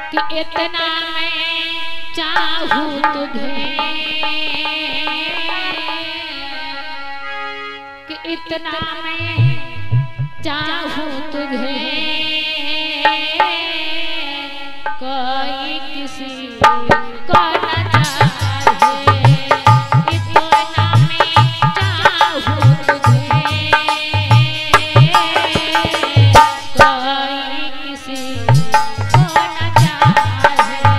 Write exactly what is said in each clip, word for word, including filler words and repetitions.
कि इतना मैं चाहूं तुझे, कि इतना मैं चाहूं तुझे, कोई किसी को न चाहे। इतना मैं चाहूं तुझे, कोई किसी को न चाहे।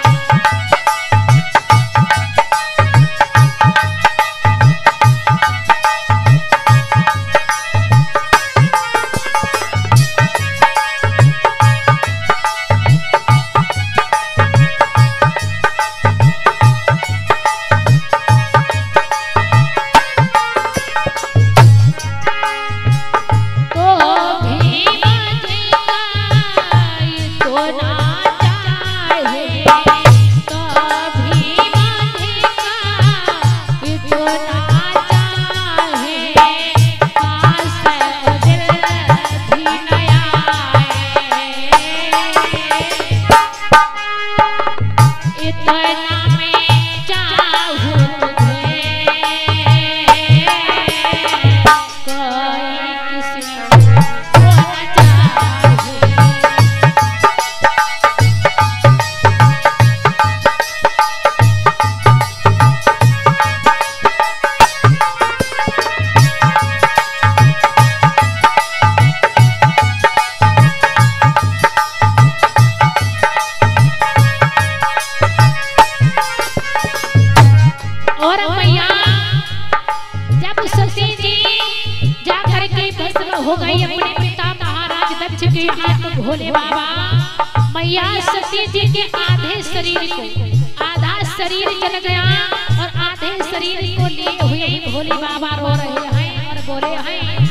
और मैया जब सती जी जाकर के भस्म हो गई अपने पिता महाराज दक्ष के हाथ भोले बाबा, मैया सती जी के आधे शरीर को, आधा शरीर जल गया और आधे शरीर को लिए हुए भोले बाबा रो रहे हैं और बोले हैं,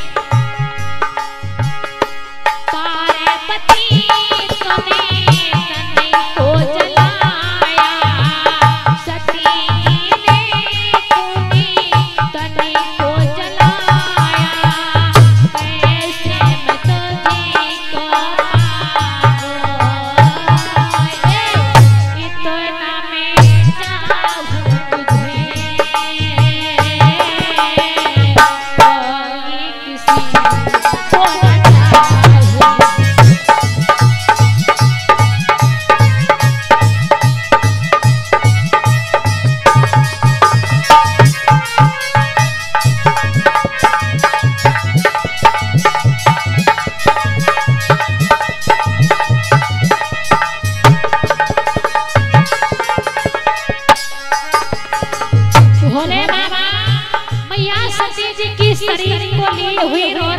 पार्वती तूने तने को जलाया, सती शरीर को लिए हुए रो